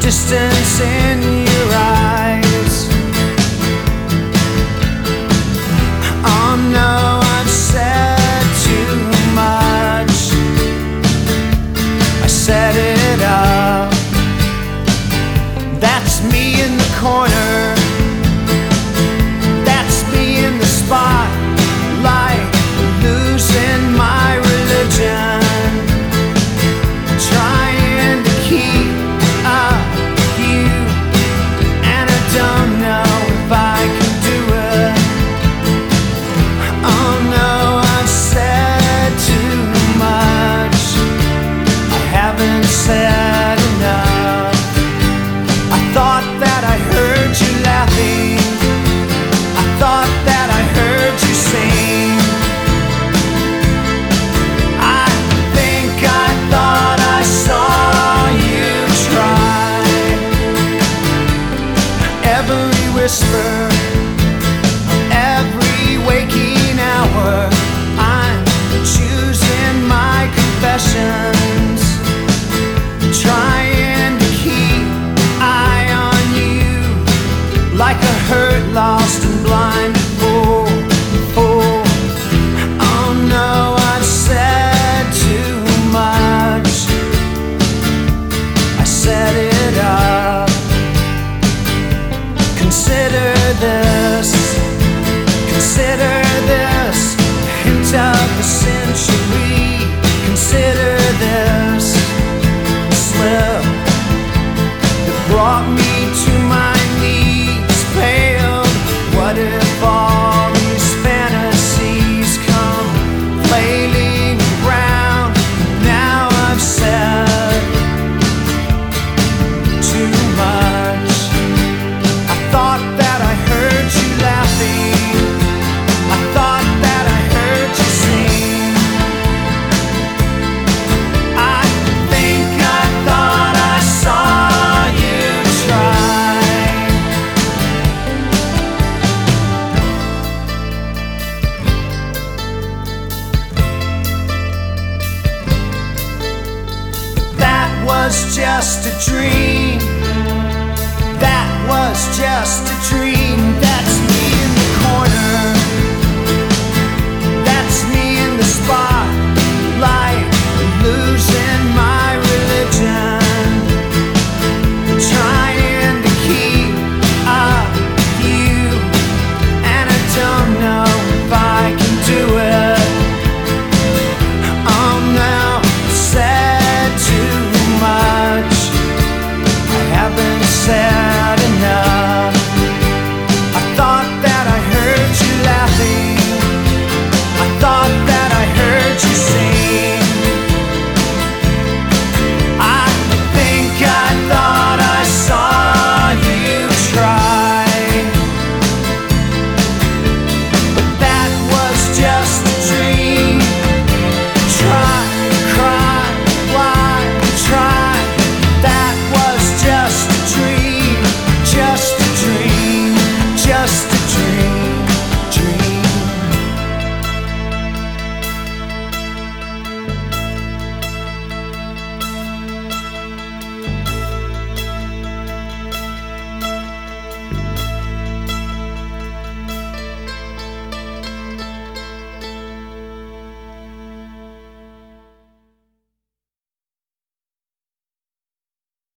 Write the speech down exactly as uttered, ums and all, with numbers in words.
distance in your eyes. Oh no, I've said too much. I set it up. That's me in the corner. That's me in the spotlight, losing my religion, trying to keep up with you, and I don't know if I can do it. Oh no, I've said too much. I haven't said enough. I thought that I heard you laughing. I thought that I heard you sing. I think I thought I saw you try. Every whisper